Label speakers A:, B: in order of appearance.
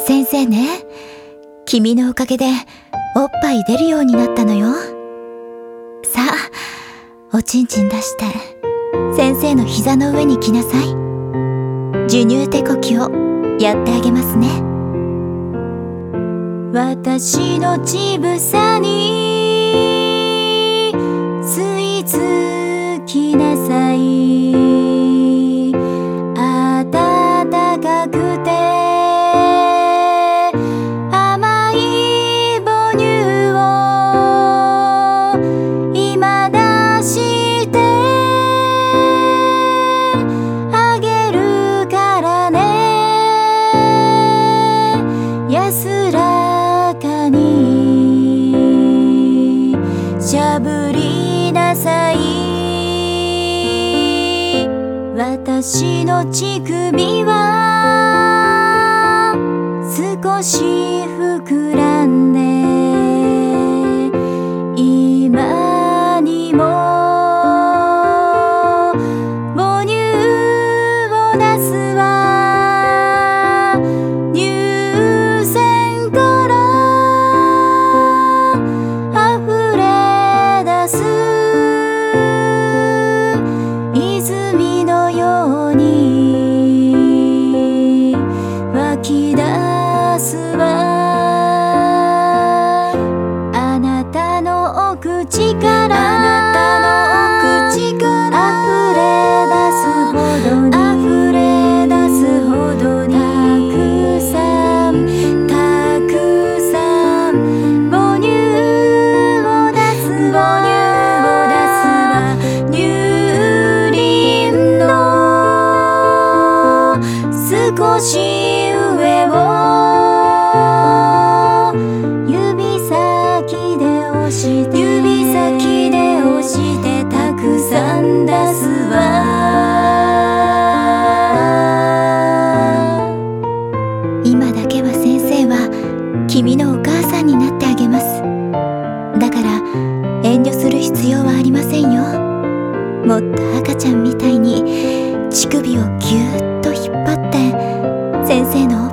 A: 先生ね、君のおかげでおっぱい出るようになったのよ。さあ、おちんちん出して先生の膝の上に来なさい。授乳手こきをやってあげますね。私の乳房に吸い付きなさい。暖かくて甘い母乳を今出してあげるからね。安らかにしゃぶりなさい。私の乳首は少し膨らんで今にも母乳を出すわ。乳腺から溢れ出す泉のように湧き出すわ。あなたのお口から溢れ出すほどにたくさん母乳を出すわ。乳輪の少し上を指先で押してたくさん出すわ。今だけは先生は君のお母さんになってあげます。だから遠慮する必要はありませんよ。もっと赤ちゃんみたいに乳首をぎゅーっと引っ張って先生の